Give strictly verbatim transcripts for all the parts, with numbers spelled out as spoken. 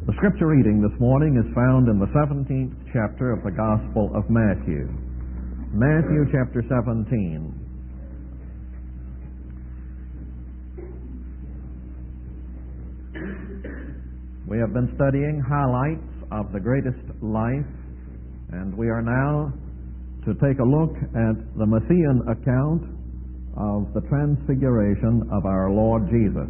The scripture reading this morning is found in the seventeenth chapter of the Gospel of Matthew. Matthew chapter seventeen. We have been studying highlights of the greatest life, and we are now to take a look at the Matthean account of the transfiguration of our Lord Jesus.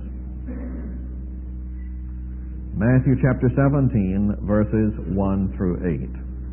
Matthew chapter seventeen, verses one through eight.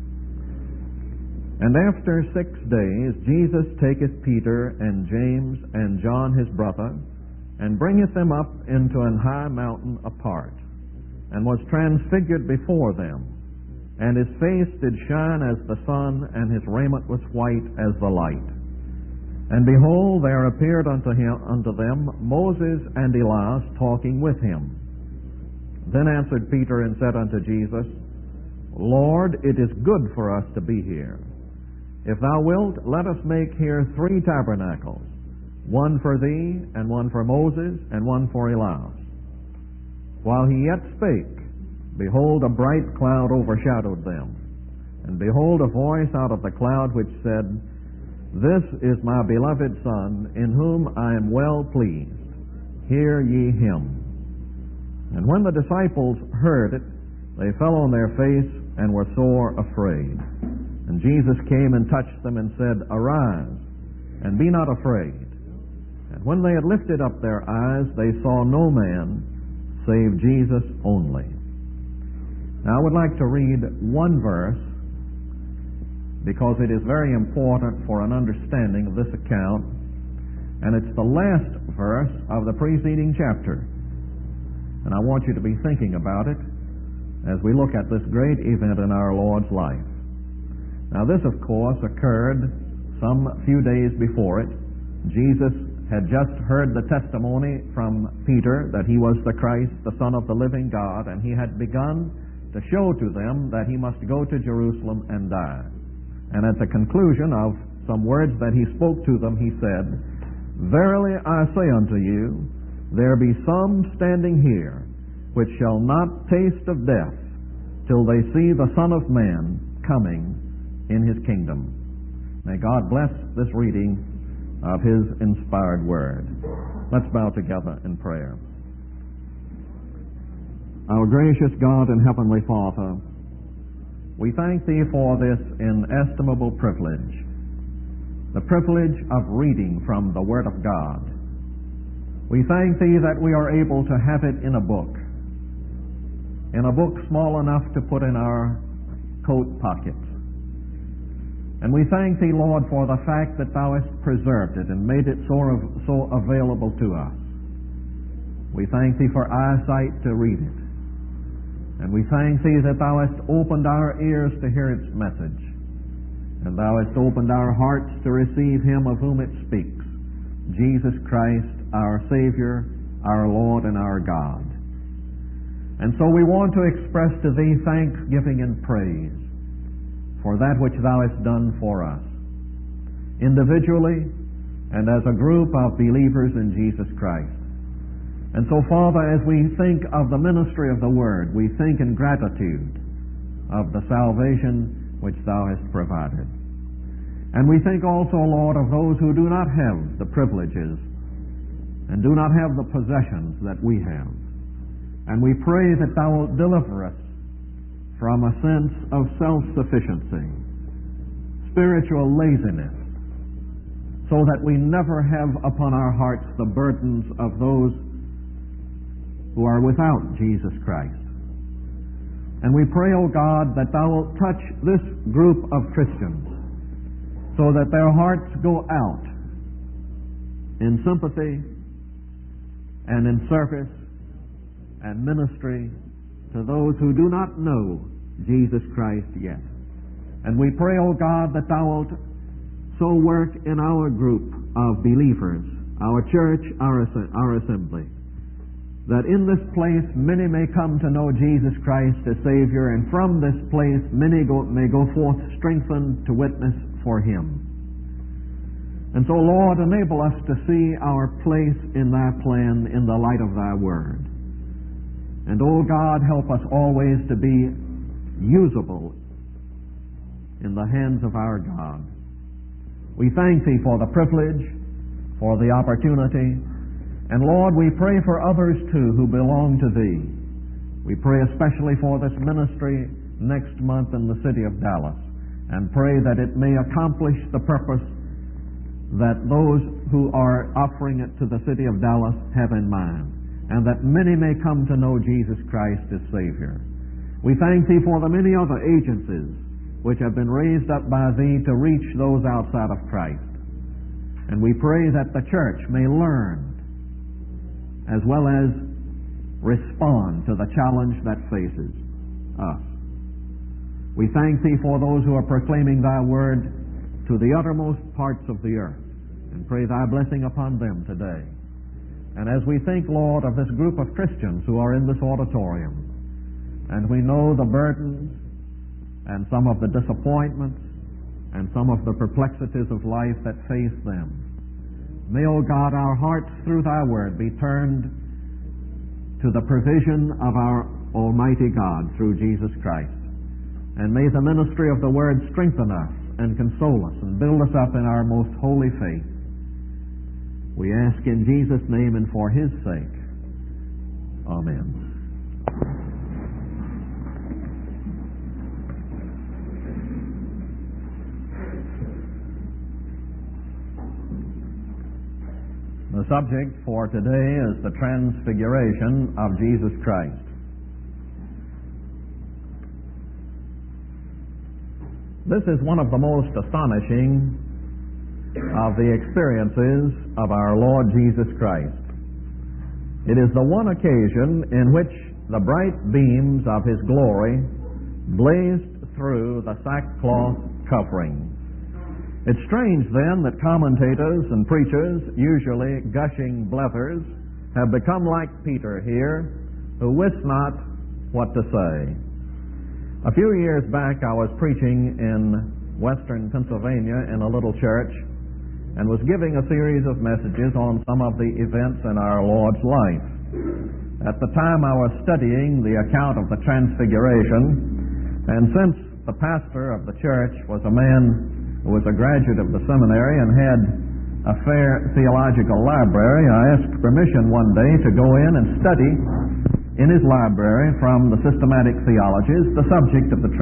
And after six days Jesus taketh Peter and James and John his brother, and bringeth them up into an high mountain apart, and was transfigured before them. And his face did shine as the sun, and his raiment was white as the light. And behold, there appeared unto him unto them Moses and Elias talking with him. Then answered Peter and said unto Jesus, Lord, it is good for us to be here. If thou wilt, let us make here three tabernacles, one for thee, and one for Moses, and one for Elias. While he yet spake, behold, a bright cloud overshadowed them. And behold, a voice out of the cloud which said, This is my beloved Son, in whom I am well pleased. Hear ye him. And when the disciples heard it, they fell on their face and were sore afraid. And Jesus came and touched them and said, Arise, and be not afraid. And when they had lifted up their eyes, they saw no man save Jesus only. Now I would like to read one verse, because it is very important for an understanding of this account, and it's the last verse of the preceding chapter. And I want you to be thinking about it as we look at this great event in our Lord's life. Now this, of course, occurred some few days before it. Jesus had just heard the testimony from Peter that he was the Christ, the Son of the living God, and he had begun to show to them that he must go to Jerusalem and die. And at the conclusion of some words that he spoke to them, he said, Verily I say unto you, there be some standing here which shall not taste of death till they see the Son of Man coming in his kingdom. May God bless this reading of his inspired word. Let's bow together in prayer. Our gracious God and Heavenly Father, we thank Thee for this inestimable privilege, the privilege of reading from the Word of God. We thank Thee that we are able to have it in a book, in a book small enough to put in our coat pockets. And we thank Thee, Lord, for the fact that Thou hast preserved it and made it so, so available to us. We thank Thee for eyesight to read it. And we thank Thee that Thou hast opened our ears to hear its message. And Thou hast opened our hearts to receive Him of whom it speaks, Jesus Christ, our Savior, our Lord, and our God. And so we want to express to Thee thanksgiving and praise for that which Thou hast done for us, individually and as a group of believers in Jesus Christ. And so, Father, as we think of the ministry of the Word, we think in gratitude of the salvation which Thou hast provided. And we think also, Lord, of those who do not have the privileges and do not have the possessions that we have. And we pray that Thou wilt deliver us from a sense of self-sufficiency, spiritual laziness, so that we never have upon our hearts the burdens of those who are without Jesus Christ. And we pray, O God, that Thou wilt touch this group of Christians so that their hearts go out in sympathy and in service and ministry to those who do not know Jesus Christ yet. And we pray, O God, that Thou wilt so work in our group of believers, our church, our, our assembly, that in this place many may come to know Jesus Christ as Savior, and from this place many go, may go forth strengthened to witness for Him. And so, Lord, enable us to see our place in Thy plan in the light of Thy Word. And, O God, help us always to be usable in the hands of our God. We thank Thee for the privilege, for the opportunity, and Lord, we pray for others too who belong to Thee. We pray especially for this ministry next month in the city of Dallas, and pray that it may accomplish the purpose that those who are offering it to the city of Dallas have in mind, and that many may come to know Jesus Christ as Savior. We thank Thee for the many other agencies which have been raised up by Thee to reach those outside of Christ. And we pray that the church may learn as well as respond to the challenge that faces us. We thank Thee for those who are proclaiming Thy Word to the uttermost parts of the earth, and pray Thy blessing upon them today. And as we think, Lord, of this group of Christians who are in this auditorium, and we know the burdens and some of the disappointments and some of the perplexities of life that face them, may, O God, our hearts through Thy Word be turned to the provision of our Almighty God through Jesus Christ. And may the ministry of the Word strengthen us and console us and build us up in our most holy faith. We ask in Jesus' name and for His sake. Amen. The subject for today is the Transfiguration of Jesus Christ. This is one of the most astonishing of the experiences of our Lord Jesus Christ. It is the one occasion in which the bright beams of His glory blazed through the sackcloth covering. It's strange, then, that commentators and preachers, usually gushing blethers, have become like Peter here, who wist not what to say. A few years back, I was preaching in western Pennsylvania in a little church and was giving a series of messages on some of the events in our Lord's life. At the time, I was studying the account of the Transfiguration, and since the pastor of the church was a man who was a graduate of the seminary and had a fair theological library, I asked permission one day to go in and study in his library from the systematic theologies the subject of the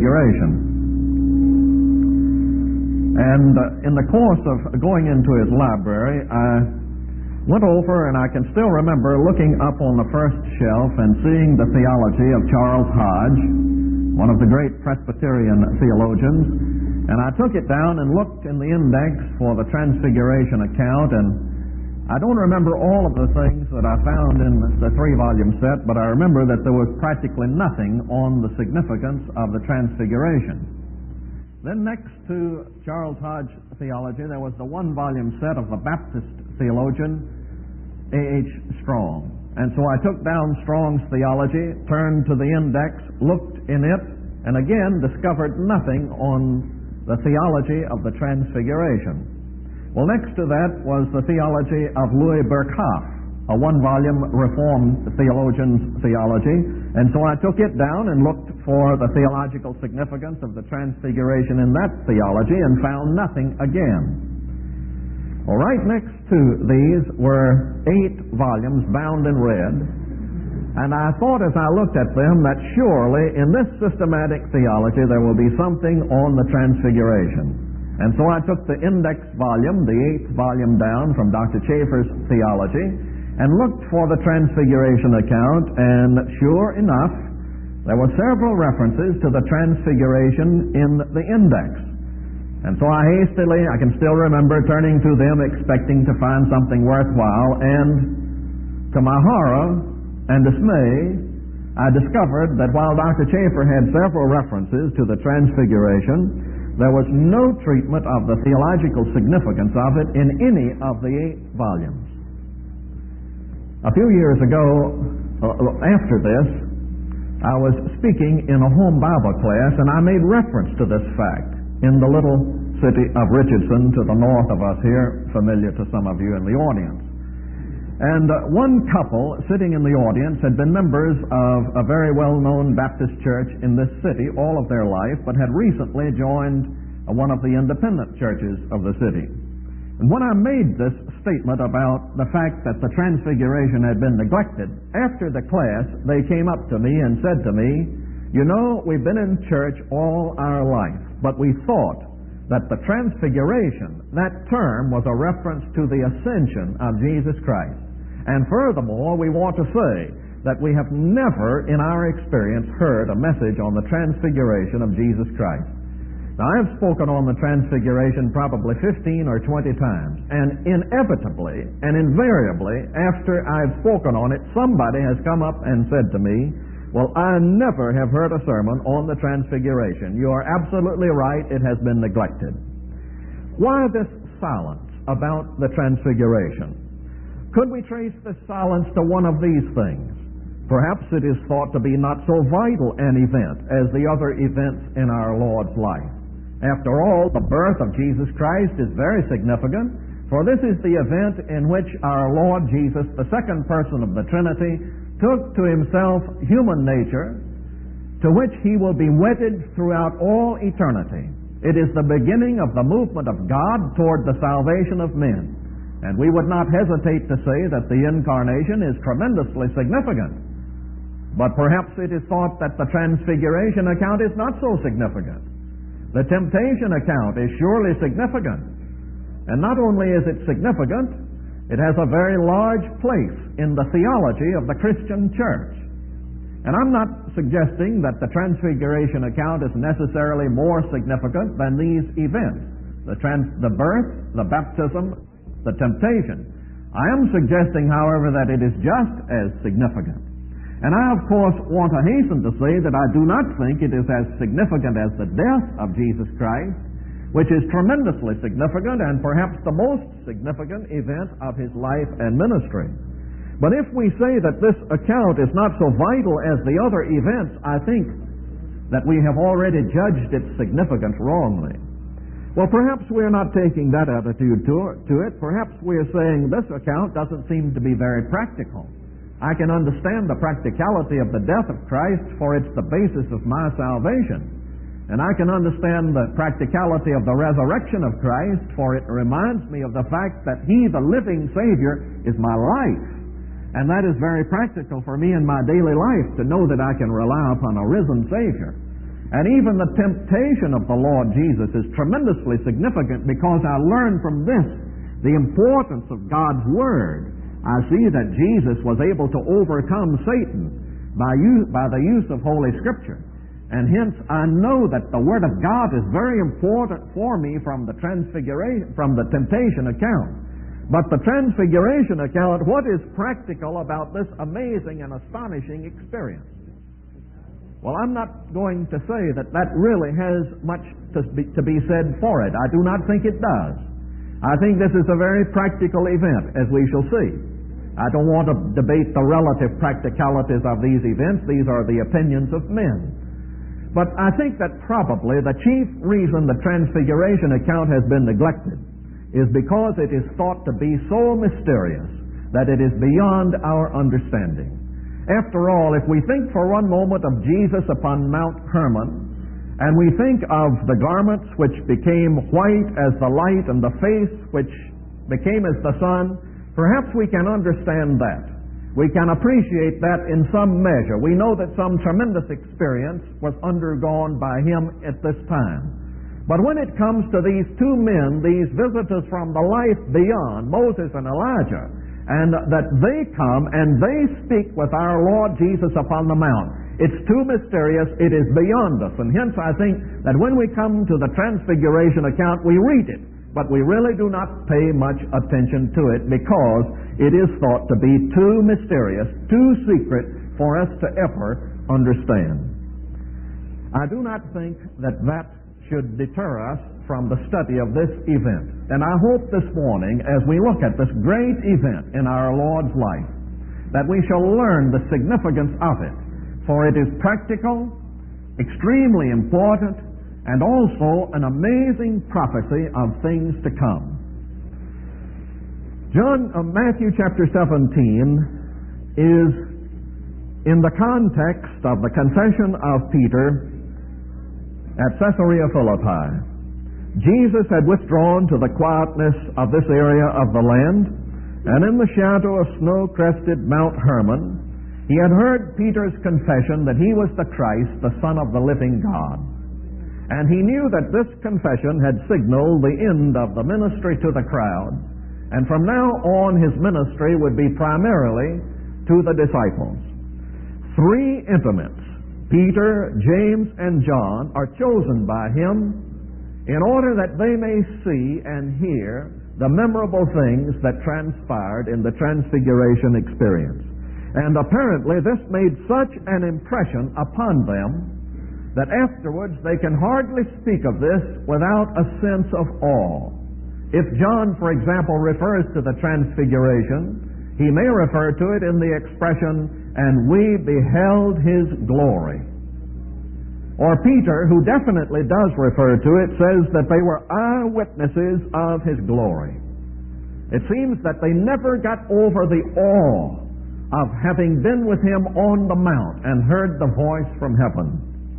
Transfiguration. And uh, in the course of going into his library, I went over, and I can still remember looking up on the first shelf and seeing the theology of Charles Hodge, one of the great Presbyterian theologians. And I took it down and looked in the index for the Transfiguration account, and I don't remember all of the things that I found in the three-volume set, but I remember that there was practically nothing on the significance of the Transfiguration. Then next to Charles Hodge theology, there was the one-volume set of the Baptist theologian A H Strong. And so I took down Strong's theology, turned to the index, looked in it, and again discovered nothing on the theology of the Transfiguration. Well, next to that was the theology of Louis Berkhoff, a one-volume Reformed theologian's theology, and so I took it down and looked for the theological significance of the Transfiguration in that theology and found nothing again. Well, right next to these were eight volumes bound in red, and I thought as I looked at them that surely in this systematic theology there will be something on the Transfiguration. And so I took the index volume, the eighth volume down from Doctor Chafer's theology, and looked for the Transfiguration account, and sure enough, there were several references to the Transfiguration in the index. And so I hastily, I can still remember turning to them expecting to find something worthwhile, and to my horror and dismay, I discovered that while Doctor Chafer had several references to the Transfiguration, there was no treatment of the theological significance of it in any of the eight volumes. A few years ago, after this, I was speaking in a home Bible class, and I made reference to this fact in the little city of Richardson to the north of us here, familiar to some of you in the audience. And uh, one couple sitting in the audience had been members of a very well-known Baptist church in this city all of their life, but had recently joined uh, one of the independent churches of the city. And when I made this statement about the fact that the Transfiguration had been neglected, after the class they came up to me and said to me, "You know, we've been in church all our life, but we thought that the Transfiguration, that term was a reference to the ascension of Jesus Christ. And furthermore, we want to say that we have never in our experience heard a message on the Transfiguration of Jesus Christ." Now, I've spoken on the Transfiguration probably fifteen or twenty times, and inevitably and invariably, after I've spoken on it, somebody has come up and said to me, "Well, I never have heard a sermon on the Transfiguration. You are absolutely right, it has been neglected." Why this silence about the Transfiguration? Could we trace this silence to one of these things? Perhaps it is thought to be not so vital an event as the other events in our Lord's life. After all, the birth of Jesus Christ is very significant, for this is the event in which our Lord Jesus, the second person of the Trinity, took to himself human nature, to which he will be wedded throughout all eternity. It is the beginning of the movement of God toward the salvation of men. And we would not hesitate to say that the Incarnation is tremendously significant. But perhaps it is thought that the Transfiguration account is not so significant. The temptation account is surely significant. And not only is it significant, it has a very large place in the theology of the Christian church. And I'm not suggesting that the Transfiguration account is necessarily more significant than these events, the, trans- the birth, the baptism, the temptation. I am suggesting, however, that it is just as significant. And I, of course, want to hasten to say that I do not think it is as significant as the death of Jesus Christ, which is tremendously significant and perhaps the most significant event of his life and ministry. But if we say that this account is not so vital as the other events, I think that we have already judged its significance wrongly. Well, perhaps we're not taking that attitude to, to it. Perhaps we're saying this account doesn't seem to be very practical. I can understand the practicality of the death of Christ, for it's the basis of my salvation. And I can understand the practicality of the resurrection of Christ, for it reminds me of the fact that he, the living Savior, is my life. And that is very practical for me in my daily life, to know that I can rely upon a risen Savior. And even the temptation of the Lord Jesus is tremendously significant, because I learn from this the importance of God's Word. I see that Jesus was able to overcome Satan by use, by the use of Holy Scripture. And hence I know that the Word of God is very important for me from the Transfiguration, from the temptation account. But the Transfiguration account, what is practical about this amazing and astonishing experience? Well, I'm not going to say that that really has much to be, to be said for it. I do not think it does. I think this is a very practical event, as we shall see. I don't want to debate the relative practicalities of these events. These are the opinions of men. But I think that probably the chief reason the Transfiguration account has been neglected is because it is thought to be so mysterious that it is beyond our understanding. After all, if we think for one moment of Jesus upon Mount Hermon, and we think of the garments which became white as the light and the face which became as the sun, perhaps we can understand that. We can appreciate that in some measure. We know that some tremendous experience was undergone by him at this time. But when it comes to these two men, these visitors from the life beyond, Moses and Elijah, and that they come and they speak with our Lord Jesus upon the mount, it's too mysterious, it is beyond us. And hence I think that when we come to the Transfiguration account, we read it, but we really do not pay much attention to it, because it is thought to be too mysterious, too secret for us to ever understand. I do not think that that should deter us from the study of this event. And I hope this morning, as we look at this great event in our Lord's life, that we shall learn the significance of it, for it is practical, extremely important, and also an amazing prophecy of things to come. John, uh, Matthew chapter seventeen is in the context of the confession of Peter at Caesarea Philippi. Jesus had withdrawn to the quietness of this area of the land, and in the shadow of snow-crested Mount Hermon, he had heard Peter's confession that he was the Christ, the Son of the living God. And he knew that this confession had signaled the end of the ministry to the crowd, and from now on his ministry would be primarily to the disciples. Three intimates, Peter, James, and John, are chosen by him in order that they may see and hear the memorable things that transpired in the Transfiguration experience. And apparently this made such an impression upon them that afterwards they can hardly speak of this without a sense of awe. If John, for example, refers to the Transfiguration, he may refer to it in the expression, "and we beheld his glory." Or Peter, who definitely does refer to it, says that they were eyewitnesses of his glory. It seems that they never got over the awe of having been with him on the mount and heard the voice from heaven.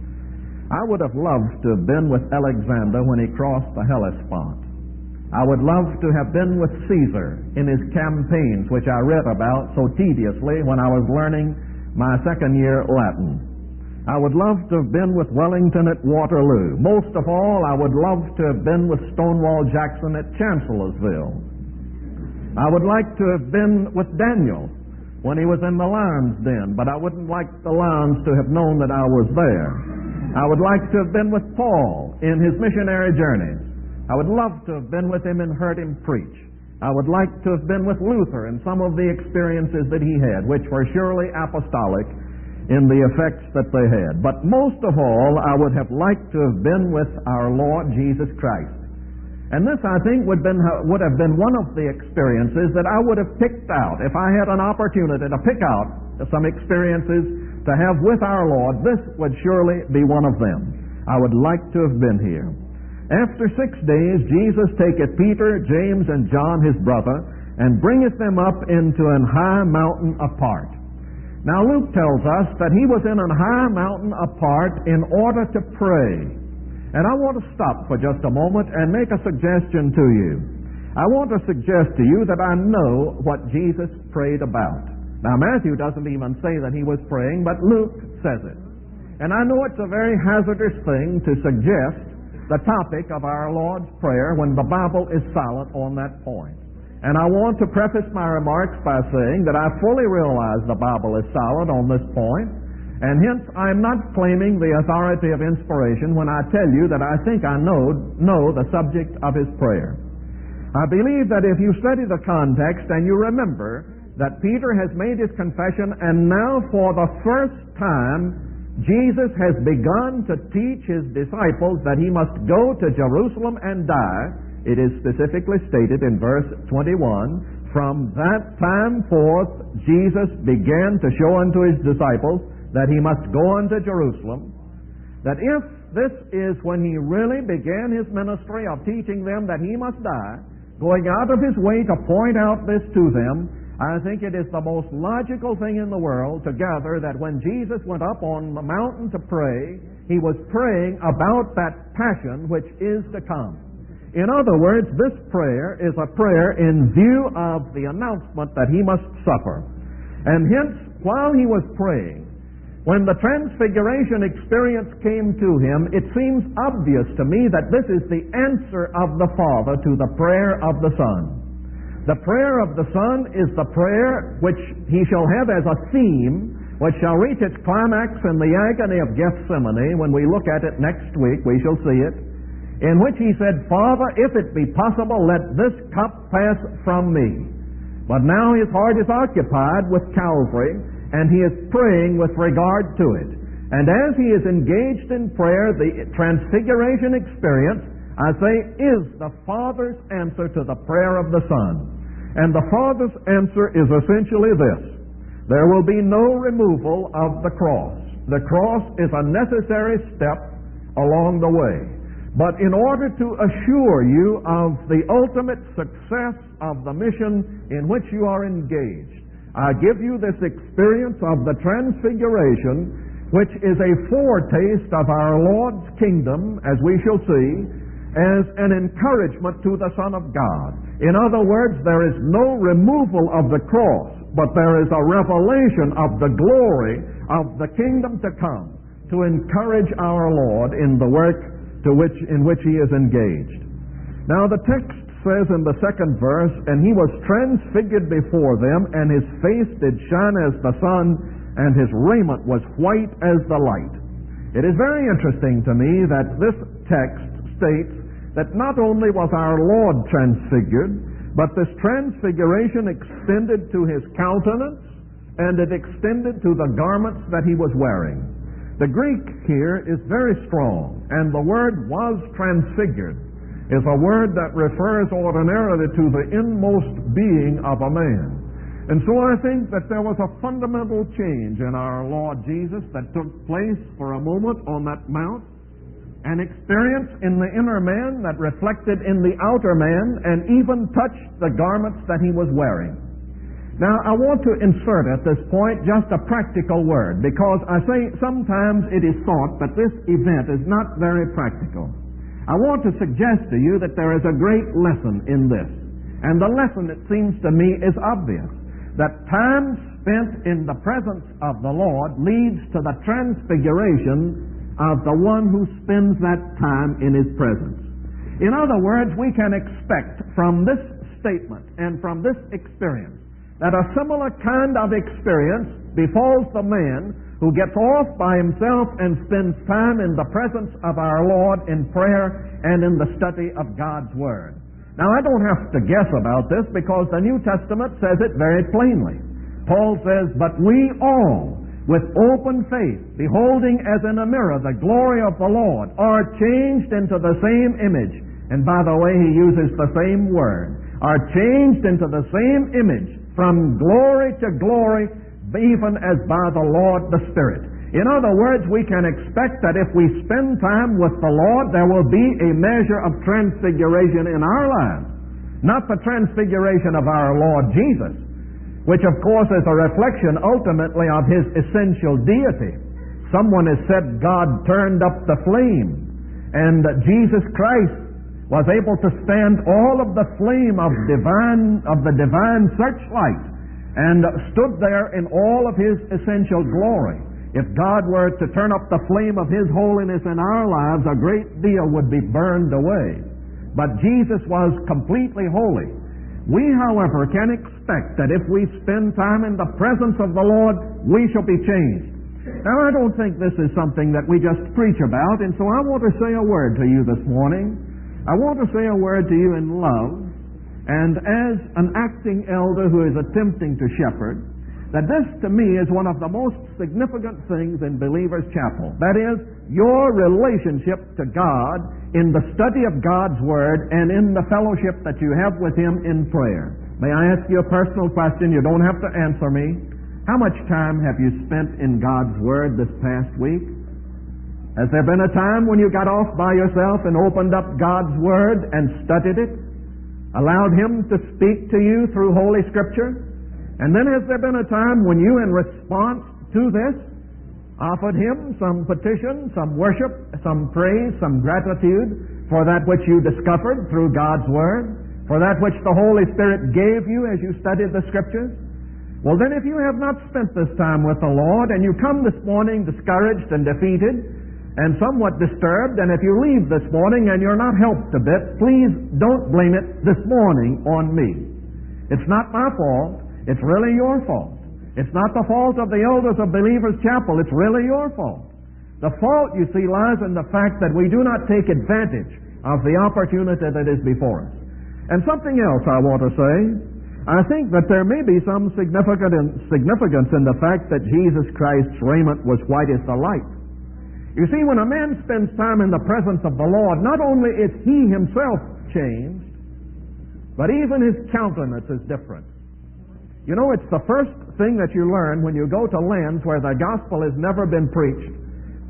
I would have loved to have been with Alexander when he crossed the Hellespont. I would love to have been with Caesar in his campaigns, which I read about so tediously when I was learning my second year Latin. I would love to have been with Wellington at Waterloo. Most of all, I would love to have been with Stonewall Jackson at Chancellorsville. I would like to have been with Daniel when he was in the lion's den, but I wouldn't like the lions to have known that I was there. I would like to have been with Paul in his missionary journeys. I would love to have been with him and heard him preach. I would like to have been with Luther in some of the experiences that he had, which were surely apostolic in the effects that they had. But most of all, I would have liked to have been with our Lord Jesus Christ. And this, I think, would, been, would have been one of the experiences that I would have picked out. If I had an opportunity to pick out some experiences to have with our Lord, this would surely be one of them. I would like to have been here. After six days, Jesus taketh Peter, James, and John, his brother, and bringeth them up into an high mountain apart. Now Luke tells us that he was in an high mountain apart in order to pray. And I want to stop for just a moment and make a suggestion to you. I want to suggest to you that I know what Jesus prayed about. Now Matthew doesn't even say that he was praying, but Luke says it. And I know it's a very hazardous thing to suggest the topic of our Lord's Prayer when the Bible is silent on that point. And I want to preface my remarks by saying that I fully realize the Bible is silent on this point, and hence I'm not claiming the authority of inspiration when I tell you that I think I know, know the subject of his prayer. I believe that if you study the context and you remember that Peter has made his confession, and now for the first time Jesus has begun to teach his disciples that he must go to Jerusalem and die. It is specifically stated in verse twenty-one, from that time forth Jesus began to show unto his disciples that he must go unto Jerusalem. That if this is when he really began his ministry of teaching them that he must die, going out of his way to point out this to them, I think it is the most logical thing in the world to gather that when Jesus went up on the mountain to pray, he was praying about that passion which is to come. In other words, this prayer is a prayer in view of the announcement that he must suffer. And hence, while he was praying, when the Transfiguration experience came to him, it seems obvious to me that this is the answer of the Father to the prayer of the Son. The prayer of the Son is the prayer which he shall have as a theme, which shall reach its climax in the agony of Gethsemane. When we look at it next week, we shall see it, in which he said, Father, if it be possible, let this cup pass from me. But now his heart is occupied with Calvary, and he is praying with regard to it. And as he is engaged in prayer, the Transfiguration experience, I say, is the Father's answer to the prayer of the Son. And the Father's answer is essentially this: there will be no removal of the cross. The cross is a necessary step along the way. But in order to assure you of the ultimate success of the mission in which you are engaged, I give you this experience of the Transfiguration, which is a foretaste of our Lord's kingdom, as we shall see, as an encouragement to the Son of God. In other words, there is no removal of the cross, but there is a revelation of the glory of the kingdom to come to encourage our Lord in the work to which in which he is engaged. Now the text says in the second verse, "And he was transfigured before them, and his face did shine as the sun, and his raiment was white as the light." It is very interesting to me that this text states that not only was our Lord transfigured, but this transfiguration extended to his countenance, and it extended to the garments that he was wearing. The Greek here is very strong, and the word "was transfigured" is a word that refers ordinarily to the inmost being of a man. And so I think that there was a fundamental change in our Lord Jesus that took place for a moment on that mount, an experience in the inner man that reflected in the outer man and even touched the garments that he was wearing. Now, I want to insert at this point just a practical word, because I say sometimes it is thought that this event is not very practical. I want to suggest to you that there is a great lesson in this. And the lesson, it seems to me, is obvious. That time spent in the presence of the Lord leads to the transfiguration of the one who spends that time in his presence. In other words, we can expect from this statement and from this experience that a similar kind of experience befalls the man who gets off by himself and spends time in the presence of our Lord in prayer and in the study of God's Word. Now, I don't have to guess about this, because the New Testament says it very plainly. Paul says, "But we all, with open face, beholding as in a mirror the glory of the Lord, are changed into the same image." And by the way, he uses the same word. Are changed into the same image from glory to glory, even as by the Lord the Spirit. In other words, we can expect that if we spend time with the Lord, there will be a measure of transfiguration in our lives. Not the transfiguration of our Lord Jesus, which of course is a reflection ultimately of his essential deity. Someone has said God turned up the flame, and Jesus Christ was able to stand all of the flame of divine of the divine searchlight and stood there in all of his essential glory. If God were to turn up the flame of his holiness in our lives, a great deal would be burned away. But Jesus was completely holy. We, however, can expect that if we spend time in the presence of the Lord, we shall be changed. Now, I don't think this is something that we just preach about, and so I want to say a word to you this morning. I want to say a word to you in love, and as an acting elder who is attempting to shepherd, that this to me is one of the most significant things in Believer's Chapel. That is, your relationship to God in the study of God's Word and in the fellowship that you have with Him in prayer. May I ask you a personal question? You don't have to answer me. How much time have you spent in God's Word this past week? Has there been a time when you got off by yourself and opened up God's Word and studied it? Allowed Him to speak to you through Holy Scripture? And then has there been a time when you, in response to this, offered Him some petition, some worship, some praise, some gratitude for that which you discovered through God's Word, for that which the Holy Spirit gave you as you studied the Scriptures? Well, then, if you have not spent this time with the Lord, and you come this morning discouraged and defeated and somewhat disturbed, and if you leave this morning and you're not helped a bit, please don't blame it this morning on me. It's not my fault. It's really your fault. It's not the fault of the elders of Believer's Chapel. It's really your fault. The fault, you see, lies in the fact that we do not take advantage of the opportunity that is before us. And something else I want to say. I think that there may be some significant significance in the fact that Jesus Christ's raiment was white as the light. You see, when a man spends time in the presence of the Lord, not only is he himself changed, but even his countenance is different. You know, it's the first thing that you learn when you go to lands where the gospel has never been preached,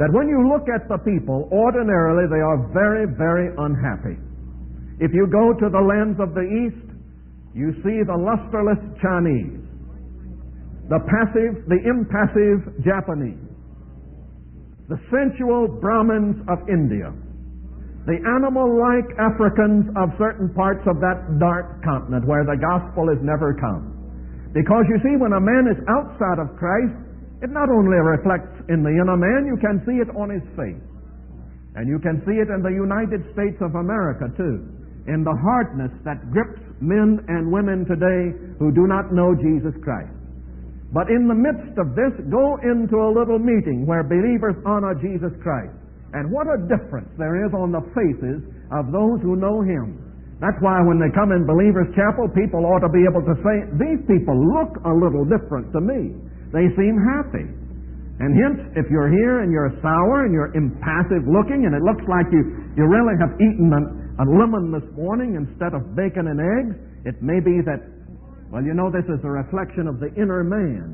that when you look at the people, ordinarily they are very, very unhappy. If you go to the lands of the East, you see the lusterless Chinese, the passive, the impassive Japanese, the sensual Brahmins of India, the animal-like Africans of certain parts of that dark continent where the gospel has never come. Because you see, when a man is outside of Christ, it not only reflects in the inner man, you can see it on his face. And you can see it in the United States of America, too, in the hardness that grips men and women today who do not know Jesus Christ. But in the midst of this, go into a little meeting where believers honor Jesus Christ. And what a difference there is on the faces of those who know Him. That's why when they come in Believers' Chapel, people ought to be able to say, these people look a little different to me. They seem happy. And hence, if you're here and you're sour and you're impassive looking and it looks like you, you really have eaten a, a lemon this morning instead of bacon and eggs, it may be that, well, you know, this is a reflection of the inner man.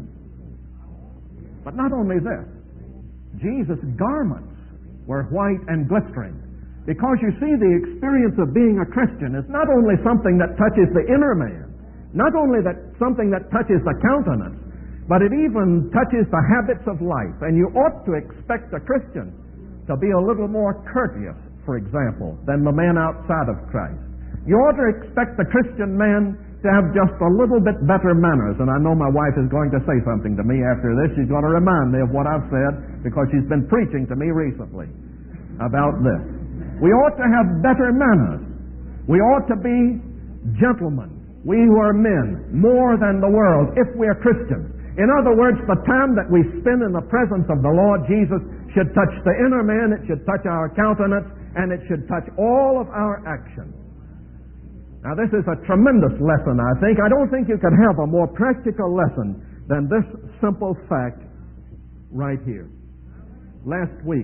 But not only this, Jesus' garments were white and glistering. Because you see, the experience of being a Christian is not only something that touches the inner man, not only that something that touches the countenance, but it even touches the habits of life. And you ought to expect a Christian to be a little more courteous, for example, than the man outside of Christ. You ought to expect the Christian man to have just a little bit better manners. And I know my wife is going to say something to me after this. She's going to remind me of what I've said because she's been preaching to me recently about this. We ought to have better manners. We ought to be gentlemen, we who are men, more than the world, if we are Christians. In other words, the time that we spend in the presence of the Lord Jesus should touch the inner man, it should touch our countenance, and it should touch all of our actions. Now, this is a tremendous lesson, I think. I don't think you could have a more practical lesson than this simple fact right here. Last week,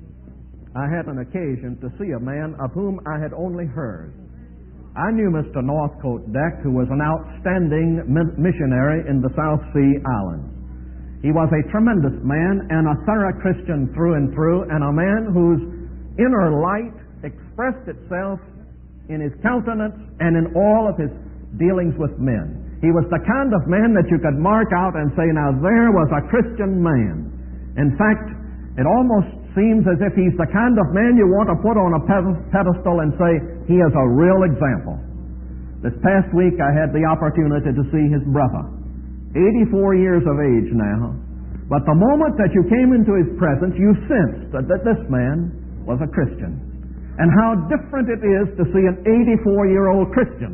I had an occasion to see a man of whom I had only heard. I knew Mister Northcote Deck, who was an outstanding missionary in the South Sea Islands. He was a tremendous man and a thorough Christian through and through, and a man whose inner light expressed itself in his countenance and in all of his dealings with men. He was the kind of man that you could mark out and say, now there was a Christian man. In fact, it almost seems as if he's the kind of man you want to put on a pedestal and say, he is a real example. This past week I had the opportunity to see his brother, eighty-four years of age now. But the moment that you came into his presence, you sensed that, that this man was a Christian. And how different it is to see an eighty-four-year-old Christian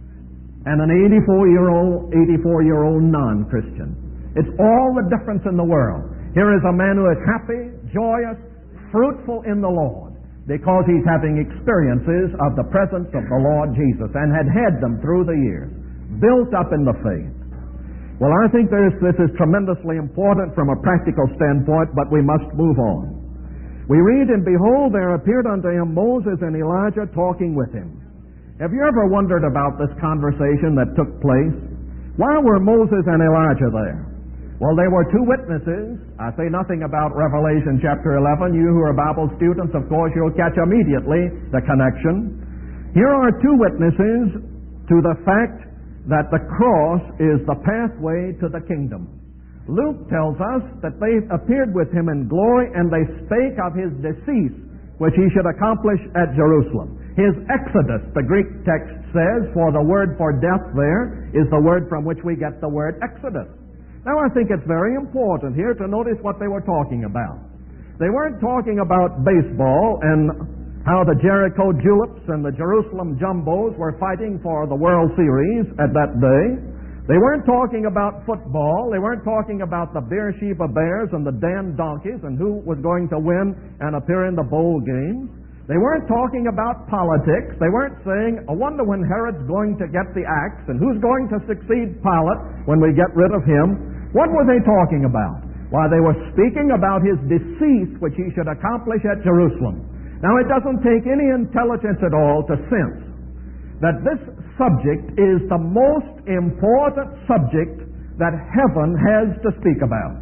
and an eighty-four-year-old, eighty-four-year-old non-Christian. It's all the difference in the world. Here is a man who is happy, joyous, fruitful in the Lord because he's having experiences of the presence of the Lord Jesus and had had them through the years, built up in the faith. Well, I think there's, this is tremendously important from a practical standpoint, but we must move on. We read, and behold, there appeared unto him Moses and Elijah talking with him. Have you ever wondered about this conversation that took place? Why were Moses and Elijah there? Well, they were two witnesses. I say nothing about Revelation chapter eleven. You who are Bible students, of course, you'll catch immediately the connection. Here are two witnesses to the fact that the cross is the pathway to the kingdom. Luke tells us that they appeared with him in glory, and they spake of his decease, which he should accomplish at Jerusalem. His exodus, the Greek text says, for the word for death there is the word from which we get the word exodus. Now, I think it's very important here to notice what they were talking about. They weren't talking about baseball and how the Jericho Juleps and the Jerusalem Jumbos were fighting for the World Series at that day. They weren't talking about football. They weren't talking about the Beersheba Bears and the Dan Donkeys and who was going to win and appear in the bowl game. They weren't talking about politics. They weren't saying, I wonder when Herod's going to get the axe and who's going to succeed Pilate when we get rid of him. What were they talking about? Why, they were speaking about his decease, which he should accomplish at Jerusalem. Now, it doesn't take any intelligence at all to sense that this subject is the most important subject that heaven has to speak about.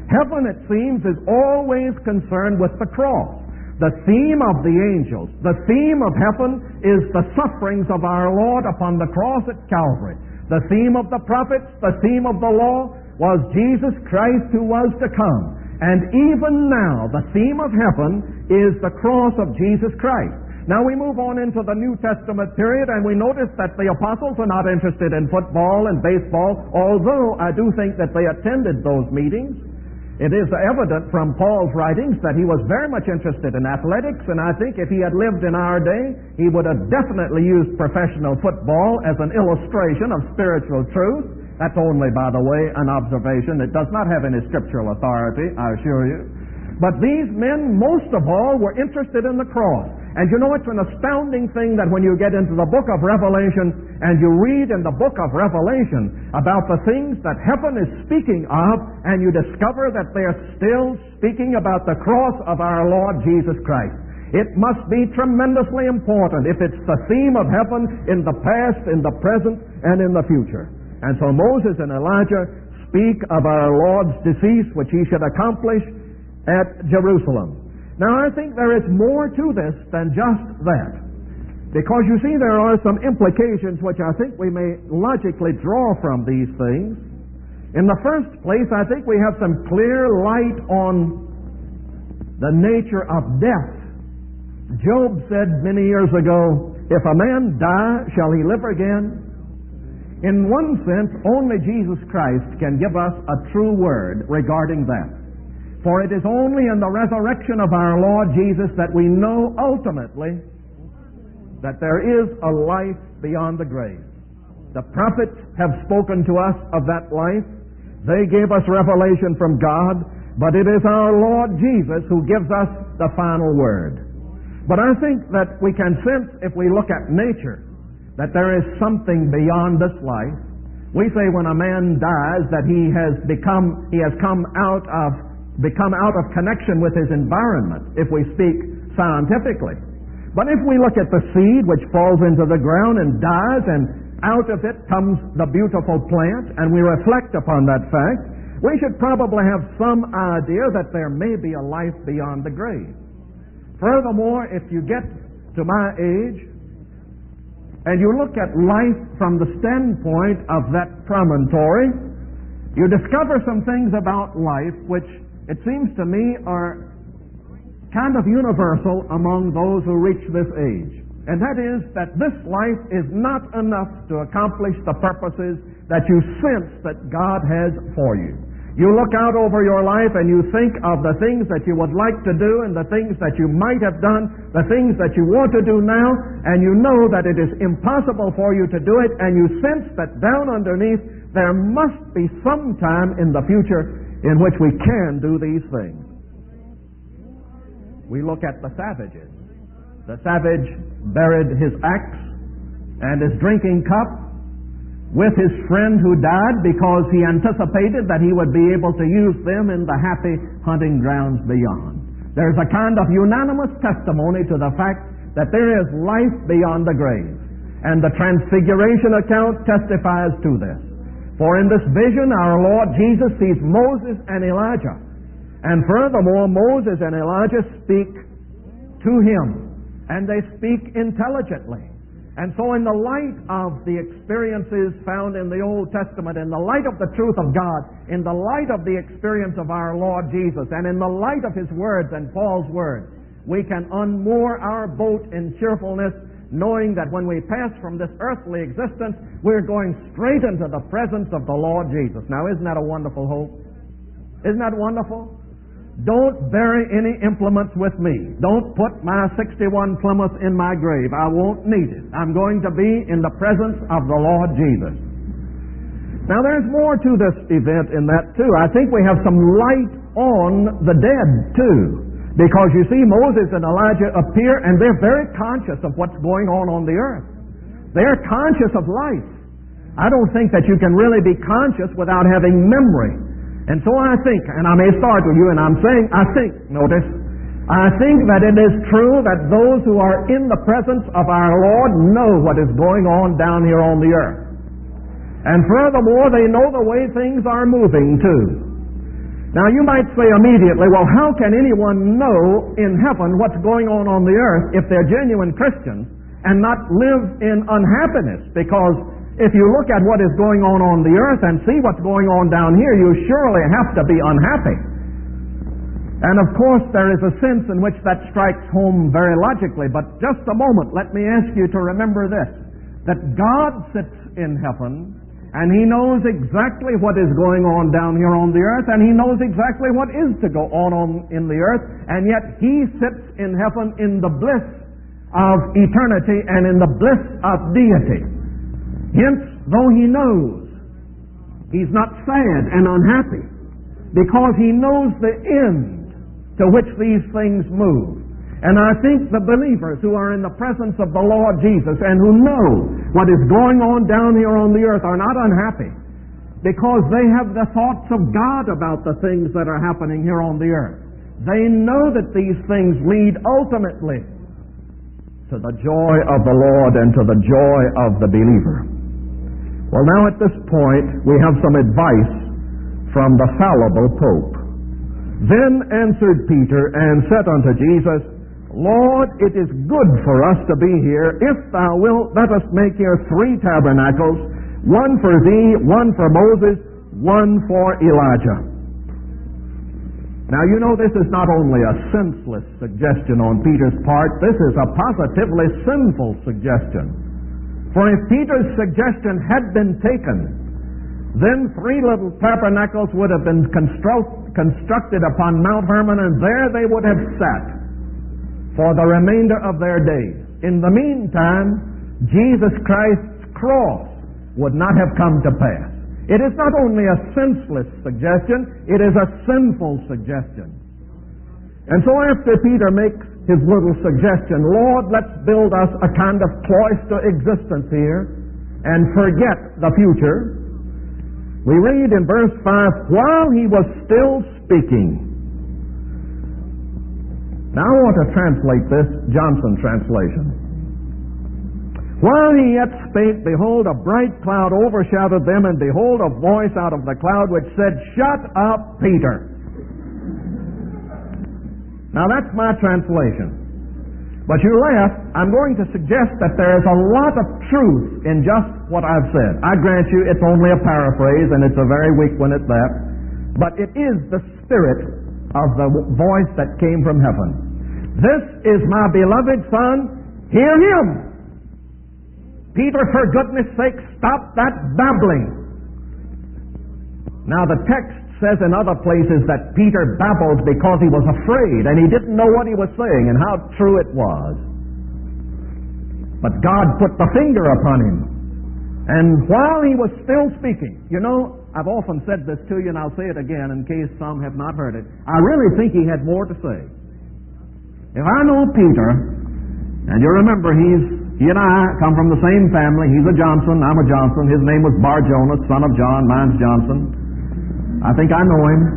Heaven, it seems, is always concerned with the cross. The theme of the angels, the theme of heaven is the sufferings of our Lord upon the cross at Calvary. The theme of the prophets, the theme of the law was Jesus Christ who was to come. And even now, the theme of heaven is the cross of Jesus Christ. Now we move on into the New Testament period, and we notice that the apostles are not interested in football and baseball, although I do think that they attended those meetings. It is evident from Paul's writings that he was very much interested in athletics, and I think if he had lived in our day, he would have definitely used professional football as an illustration of spiritual truth. That's only, by the way, an observation. It does not have any scriptural authority, I assure you. But these men, most of all, were interested in the cross. And you know, it's an astounding thing that when you get into the book of Revelation and you read in the book of Revelation about the things that heaven is speaking of, and you discover that they are still speaking about the cross of our Lord Jesus Christ. It must be tremendously important if it's the theme of heaven in the past, in the present, and in the future. And so Moses and Elijah speak of our Lord's decease, which he should accomplish at Jerusalem. Now, I think there is more to this than just that. Because you see, there are some implications which I think we may logically draw from these things. In the first place, I think we have some clear light on the nature of death. Job said many years ago, "If a man die, shall he live again?" In one sense, only Jesus Christ can give us a true word regarding that. For it is only in the resurrection of our Lord Jesus that we know ultimately that there is a life beyond the grave. The prophets have spoken to us of that life. They gave us revelation from God, but it is our Lord Jesus who gives us the final word. But I think that we can sense, if we look at nature, that there is something beyond this life. We say when a man dies that he has become, he has come out of become out of connection with his environment, if we speak scientifically. But if we look at the seed which falls into the ground and dies, and out of it comes the beautiful plant, and we reflect upon that fact, we should probably have some idea that there may be a life beyond the grave. Furthermore, if you get to my age, and you look at life from the standpoint of that promontory, you discover some things about life which it seems to me are kind of universal among those who reach this age. And that is that this life is not enough to accomplish the purposes that you sense that God has for you. You look out over your life and you think of the things that you would like to do and the things that you might have done, the things that you want to do now, and you know that it is impossible for you to do it, and you sense that down underneath there must be some time in the future in which we can do these things. We look at the savages. The savage buried his axe and his drinking cup with his friend who died because he anticipated that he would be able to use them in the happy hunting grounds beyond. There's a kind of unanimous testimony to the fact that there is life beyond the grave. And the Transfiguration account testifies to this. For in this vision, our Lord Jesus sees Moses and Elijah. And furthermore, Moses and Elijah speak to him. And they speak intelligently. And so in the light of the experiences found in the Old Testament, in the light of the truth of God, in the light of the experience of our Lord Jesus, and in the light of His words and Paul's words, we can unmoor our boat in cheerfulness, knowing that when we pass from this earthly existence, we're going straight into the presence of the Lord Jesus. Now, isn't that a wonderful hope? Isn't that wonderful? Don't bury any implements with me. Don't put my sixty-one Plymouth in my grave. I won't need it. I'm going to be in the presence of the Lord Jesus. Now, there's more to this event in that, too. I think we have some light on the dead, too. Because you see, Moses and Elijah appear, and they're very conscious of what's going on on the earth. They're conscious of life. I don't think that you can really be conscious without having memory. And so I think, and I may start with you, and I'm saying, I think, notice, I think that it is true that those who are in the presence of our Lord know what is going on down here on the earth. And furthermore, they know the way things are moving, too. Now you might say immediately, well, how can anyone know in heaven what's going on on the earth if they're genuine Christians and not live in unhappiness? Because if you look at what is going on on the earth and see what's going on down here, you surely have to be unhappy. And of course there is a sense in which that strikes home very logically, but just a moment, let me ask you to remember this, that God sits in heaven, and He knows exactly what is going on down here on the earth, and He knows exactly what is to go on, on in the earth, and yet He sits in heaven in the bliss of eternity and in the bliss of deity. Hence, though He knows, He's not sad and unhappy, because He knows the end to which these things move. And I think the believers who are in the presence of the Lord Jesus and who know what is going on down here on the earth are not unhappy, because they have the thoughts of God about the things that are happening here on the earth. They know that these things lead ultimately to the joy of the Lord and to the joy of the believer. Well, now at this point we have some advice from the fallible Pope. Then answered Peter and said unto Jesus, Lord, it is good for us to be here. If thou wilt, let us make here three tabernacles, one for thee, one for Moses, one for Elijah. Now you know this is not only a senseless suggestion on Peter's part, this is a positively sinful suggestion. For if Peter's suggestion had been taken, then three little tabernacles would have been constru- constructed upon Mount Hermon, and there they would have sat for the remainder of their days. In the meantime, Jesus Christ's cross would not have come to pass. It is not only a senseless suggestion, it is a sinful suggestion. And so after Peter makes his little suggestion, Lord, let's build us a kind of cloister existence here and forget the future, we read in verse five, while he was still speaking. Now I want to translate this Johnson translation. While he yet spake, behold, a bright cloud overshadowed them, and behold, a voice out of the cloud which said, Shut up, Peter. Now that's my translation. But you laugh, I'm going to suggest that there is a lot of truth in just what I've said. I grant you it's only a paraphrase, and it's a very weak one at that. But it is the spirit of the voice that came from heaven. This is my beloved Son, hear Him. Peter, for goodness sake, stop that babbling. Now the text says in other places that Peter babbled because he was afraid and he didn't know what he was saying, and how true it was. But God put the finger upon him. And while he was still speaking, you know, I've often said this to you, and I'll say it again in case some have not heard it. I really think he had more to say. If I know Peter, and you remember he's, he and I come from the same family. He's a Johnson, I'm a Johnson. His name was Bar Jonas, son of John, mine's Johnson. I think I know him.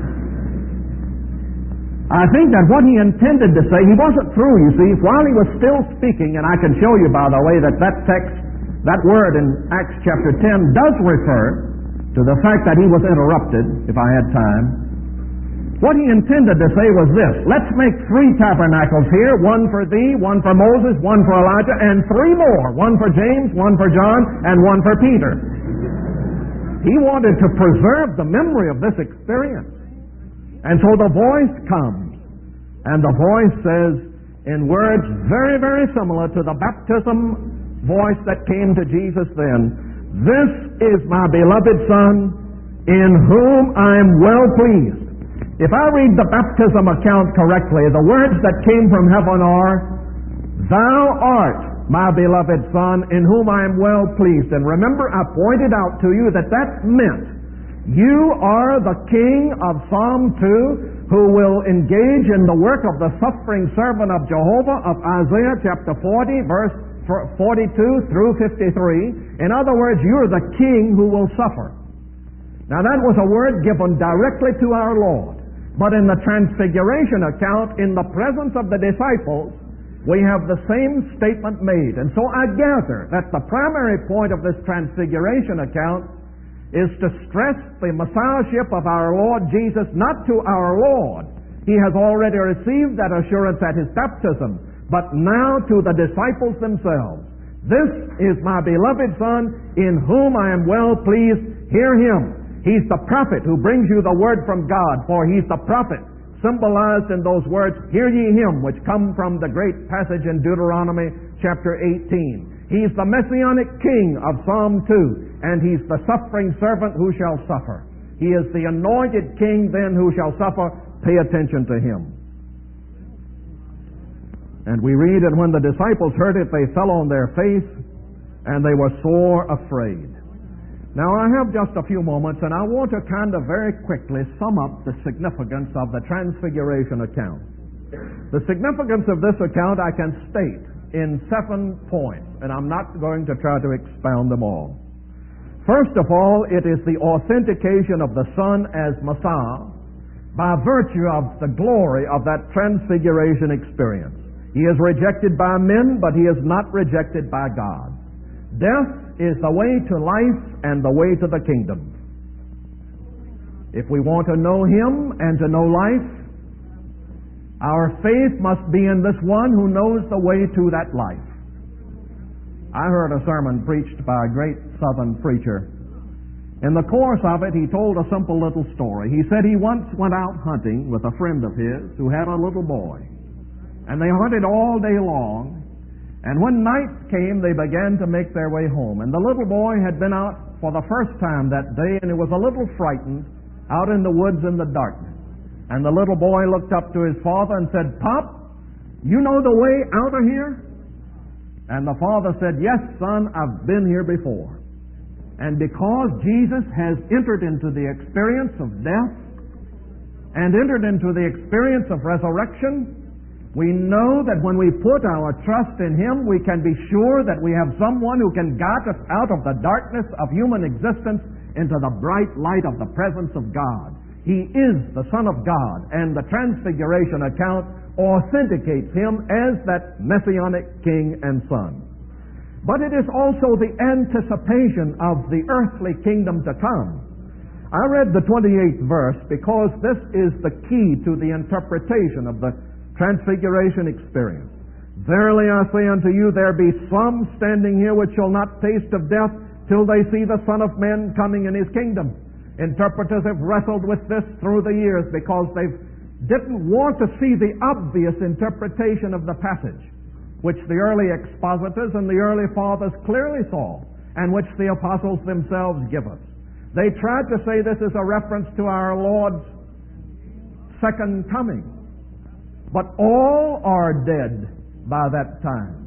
I think that what he intended to say, he wasn't through, you see. While he was still speaking, and I can show you, by the way, that that text, that word in Acts chapter ten does refer to the fact that he was interrupted, if I had time. What he intended to say was this: let's make three tabernacles here, one for thee, one for Moses, one for Elijah, and three more, one for James, one for John, and one for Peter. He wanted to preserve the memory of this experience. And so the voice comes, and the voice says, in words very, very similar to the baptism voice that came to Jesus then, this is my beloved Son, in whom I am well pleased. If I read the baptism account correctly, the words that came from heaven are, Thou art my beloved Son, in whom I am well pleased. And remember, I pointed out to you that that meant you are the king of Psalm two, who will engage in the work of the suffering servant of Jehovah of Isaiah chapter forty, verse forty-two through fifty-three. In other words, you're the king who will suffer. Now that was a word given directly to our Lord. But in the Transfiguration account, in the presence of the disciples, we have the same statement made. And so I gather that the primary point of this Transfiguration account is to stress the Messiahship of our Lord Jesus, not to our Lord. He has already received that assurance at his baptism, but now to the disciples themselves. This is my beloved Son, in whom I am well pleased. Hear him. He's the prophet who brings you the word from God, for he's the prophet, symbolized in those words, hear ye him, which come from the great passage in Deuteronomy chapter eighteen. He's the Messianic King of Psalm two, and he's the suffering servant who shall suffer. He is the anointed King then who shall suffer. Pay attention to him. And we read, and when the disciples heard it, they fell on their face, and they were sore afraid. Now, I have just a few moments, and I want to kind of very quickly sum up the significance of the Transfiguration account. The significance of this account I can state in seven points, and I'm not going to try to expound them all. First of all, it is the authentication of the Son as Messiah by virtue of the glory of that Transfiguration experience. He is rejected by men, but he is not rejected by God. Death is the way to life and the way to the kingdom. If we want to know him and to know life, our faith must be in this one who knows the way to that life. I heard a sermon preached by a great Southern preacher. In the course of it, he told a simple little story. He said he once went out hunting with a friend of his who had a little boy. And they hunted all day long. And when night came, they began to make their way home. And the little boy had been out for the first time that day, and he was a little frightened out in the woods in the darkness. And the little boy looked up to his father and said, "Pop, you know the way out of here?" And the father said, "Yes, son, I've been here before." And because Jesus has entered into the experience of death and entered into the experience of resurrection, we know that when we put our trust in him, we can be sure that we have someone who can guide us out of the darkness of human existence into the bright light of the presence of God. He is the Son of God, and the Transfiguration account authenticates him as that Messianic King and Son. But it is also the anticipation of the earthly kingdom to come. I read the twenty-eighth verse because this is the key to the interpretation of the Transfiguration experience. Verily I say unto you, there be some standing here which shall not taste of death till they see the Son of Man coming in his kingdom. Interpreters have wrestled with this through the years because they didn't want to see the obvious interpretation of the passage, which the early expositors and the early fathers clearly saw, and which the apostles themselves give us. They tried to say this is a reference to our Lord's second coming. But all are dead by that time.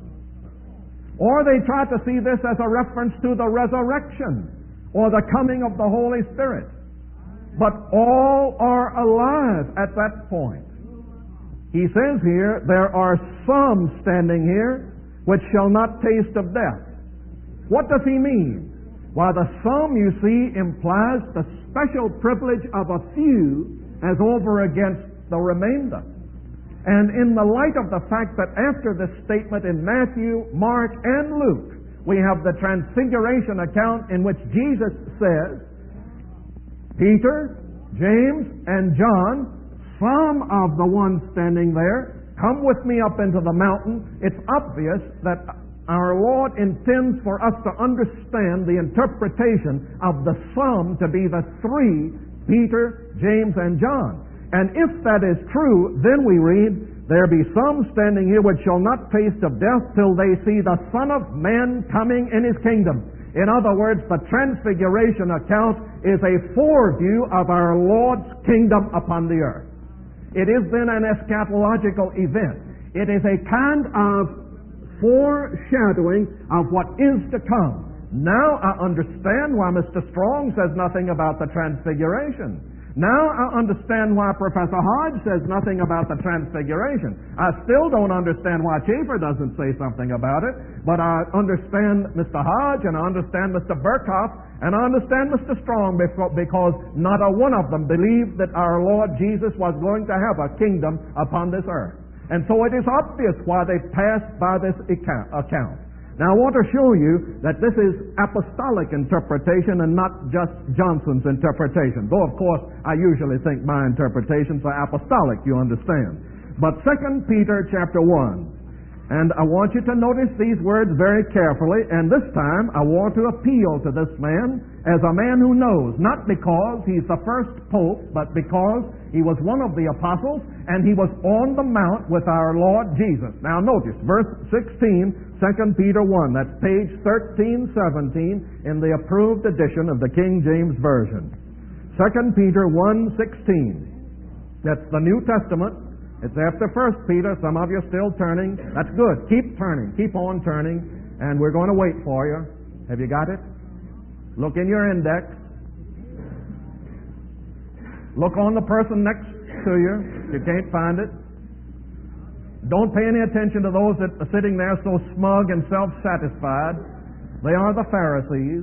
Or they try to see this as a reference to the resurrection or the coming of the Holy Spirit. But all are alive at that point. He says here, there are some standing here which shall not taste of death. What does he mean? Why, the some, you see, implies the special privilege of a few as over against the remainder. And in the light of the fact that after this statement in Matthew, Mark, and Luke, we have the Transfiguration account in which Jesus says, Peter, James, and John, some of the ones standing there, come with me up into the mountain. It's obvious that our Lord intends for us to understand the interpretation of the some to be the three, Peter, James, and John. And if that is true, then we read, there be some standing here which shall not taste of death till they see the Son of Man coming in his kingdom. In other words, the Transfiguration account is a foreview of our Lord's kingdom upon the earth. It is then an eschatological event. It is a kind of foreshadowing of what is to come. Now I understand why Mister Strong says nothing about the Transfiguration. Now I understand why Professor Hodge says nothing about the Transfiguration. I still don't understand why Chafer doesn't say something about it, but I understand Mister Hodge, and I understand Mister Burkhoff, and I understand Mister Strong, because not a one of them believed that our Lord Jesus was going to have a kingdom upon this earth. And so it is obvious why they passed by this account. Now I want to show you that this is apostolic interpretation and not just Johnson's interpretation. Though of course I usually think my interpretations are apostolic, you understand. But Second Peter chapter one. And I want you to notice these words very carefully, and this time I want to appeal to this man as a man who knows, not because he's the first pope, but because he was one of the apostles, and he was on the mount with our Lord Jesus. Now notice, verse sixteen, Second Peter one, that's page thirteen seventeen in the approved edition of the King James Version. Second Peter one sixteen. That's the New Testament. It's after First Peter. Some of you are still turning. That's good. Keep turning. Keep on turning. And we're going to wait for you. Have you got it? Look in your index. Look on the person next to you. You can't find it. Don't pay any attention to those that are sitting there so smug and self-satisfied. They are the Pharisees.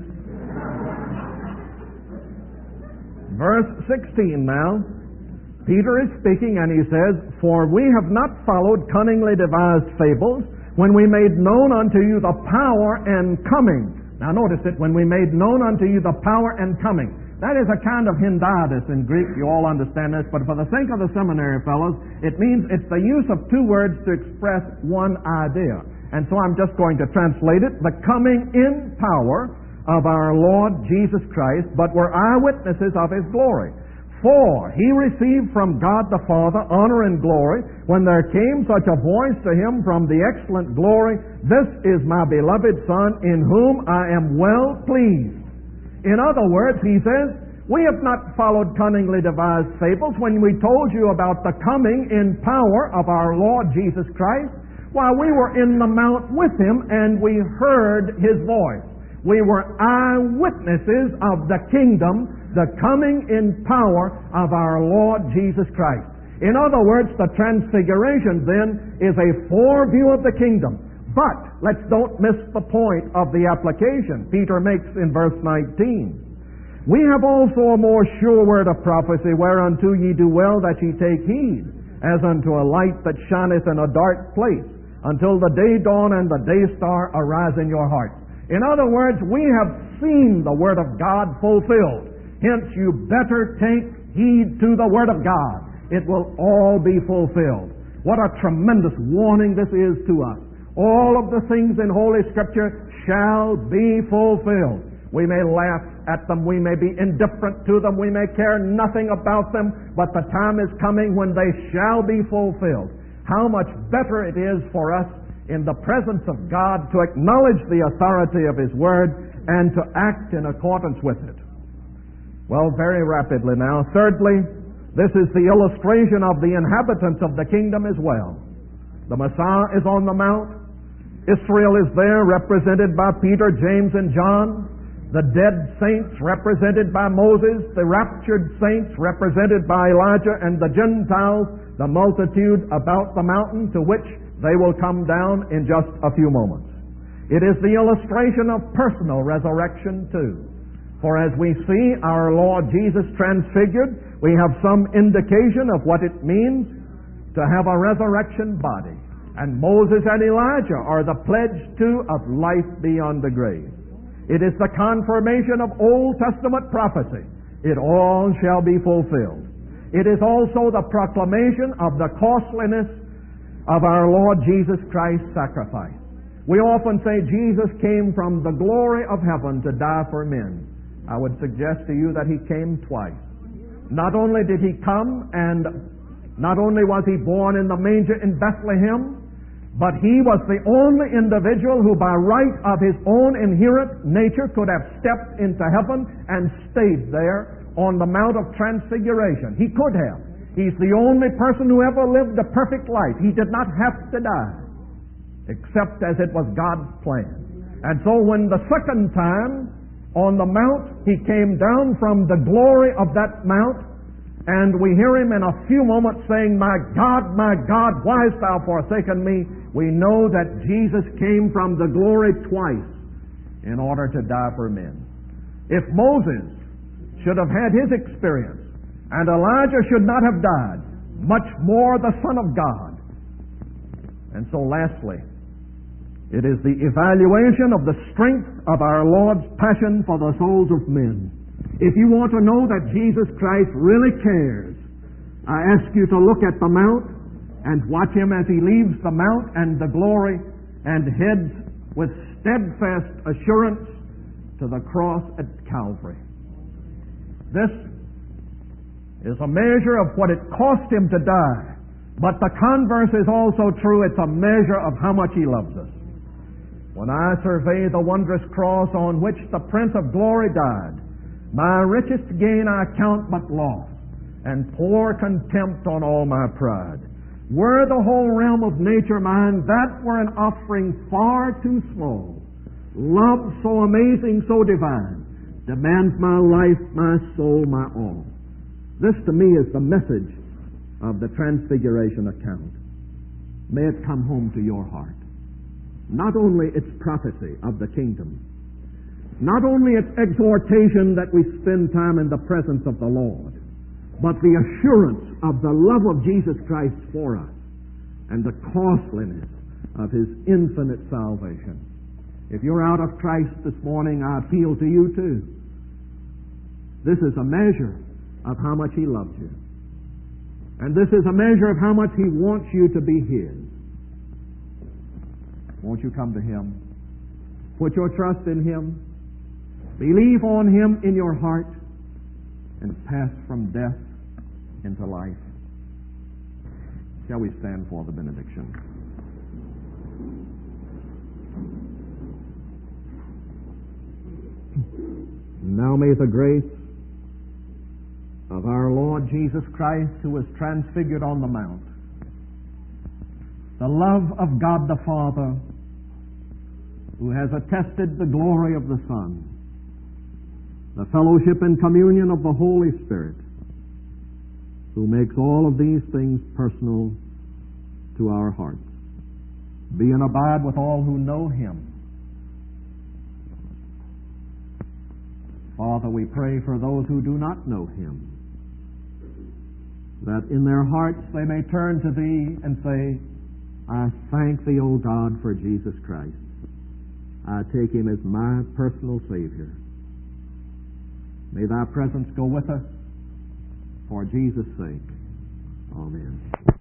Verse sixteen now. Peter is speaking and he says, "For we have not followed cunningly devised fables when we made known unto you the power and coming." Now notice it, when we made known unto you the power and coming. That is a kind of hindiadis in Greek. You all understand this, but for the sake of the seminary fellows, it means it's the use of two words to express one idea. And so I'm just going to translate it, the coming in power of our Lord Jesus Christ, but were eyewitnesses of His glory. For He received from God the Father honor and glory when there came such a voice to Him from the excellent glory, "This is my beloved Son, in whom I am well pleased." In other words, He says, we have not followed cunningly devised fables when we told you about the coming in power of our Lord Jesus Christ while we were in the mount with Him and we heard His voice. We were eyewitnesses of the kingdom, the coming in power of our Lord Jesus Christ. In other words, the transfiguration then is a foreview of the kingdom. But let's don't miss the point of the application Peter makes in verse nineteen. "We have also a more sure word of prophecy, whereunto ye do well that ye take heed, as unto a light that shineth in a dark place, until the day dawn and the day star arise in your hearts." In other words, we have seen the Word of God fulfilled. Hence, you better take heed to the Word of God. It will all be fulfilled. What a tremendous warning this is to us. All of the things in Holy Scripture shall be fulfilled. We may laugh at them, we may be indifferent to them, we may care nothing about them, but the time is coming when they shall be fulfilled. How much better it is for us in the presence of God to acknowledge the authority of His Word and to act in accordance with it. Well, very rapidly now. Thirdly, this is the illustration of the inhabitants of the kingdom as well. The Messiah is on the mount. Israel is there, represented by Peter, James, and John. The dead saints represented by Moses. The raptured saints represented by Elijah, and the Gentiles, the multitude about the mountain to which they will come down in just a few moments. It is the illustration of personal resurrection too. For as we see our Lord Jesus transfigured, we have some indication of what it means to have a resurrection body. And Moses and Elijah are the pledge too of life beyond the grave. It is the confirmation of Old Testament prophecy. It all shall be fulfilled. It is also the proclamation of the costliness of our Lord Jesus Christ's sacrifice. We often say Jesus came from the glory of heaven to die for men. I would suggest to you that He came twice. Not only did He come, and not only was He born in the manger in Bethlehem, but He was the only individual who by right of His own inherent nature could have stepped into heaven and stayed there on the Mount of Transfiguration. He could have. He's the only person who ever lived a perfect life. He did not have to die, except as it was God's plan. And so when the second time on the mount, He came down from the glory of that mount, and we hear Him in a few moments saying, "My God, my God, why hast thou forsaken me?" We know that Jesus came from the glory twice in order to die for men. If Moses should have had his experience, and Elijah should not have died, much more the Son of God. And so lastly, It is the evaluation of the strength of our Lord's passion for the souls of men. If you want to know that Jesus Christ really cares, I ask you to look at the Mount and watch Him as He leaves the Mount and the glory and heads with steadfast assurance to the cross at Calvary. This is a measure of what it cost Him to die, but the converse is also true. It's a measure of how much He loves us. When I survey the wondrous cross on which the Prince of Glory died, my richest gain I count but loss, and pour contempt on all my pride. Were the whole realm of nature mine, that were an offering far too small. Love so amazing, so divine, demands my life, my soul, my all. This to me is the message of the Transfiguration account. May it come home to your heart. Not only its prophecy of the kingdom, not only its exhortation that we spend time in the presence of the Lord, but the assurance of the love of Jesus Christ for us and the costliness of His infinite salvation. If you're out of Christ this morning, I appeal to you too. This is a measure of how much He loves you. And this is a measure of how much He wants you to be His. Won't you come to Him? Put your trust in Him. Believe on Him in your heart and pass from death into life. Shall we stand for the benediction? Now may the grace of our Lord Jesus Christ, who was transfigured on the Mount, the love of God the Father, who has attested the glory of the Son, the fellowship and communion of the Holy Spirit, who makes all of these things personal to our hearts, be and abide with all who know Him. Father, we pray for those who do not know Him, that in their hearts they may turn to Thee and say, I thank Thee, O God, for Jesus Christ. I take Him as my personal Savior. May Thy presence go with us for Jesus' sake. Amen.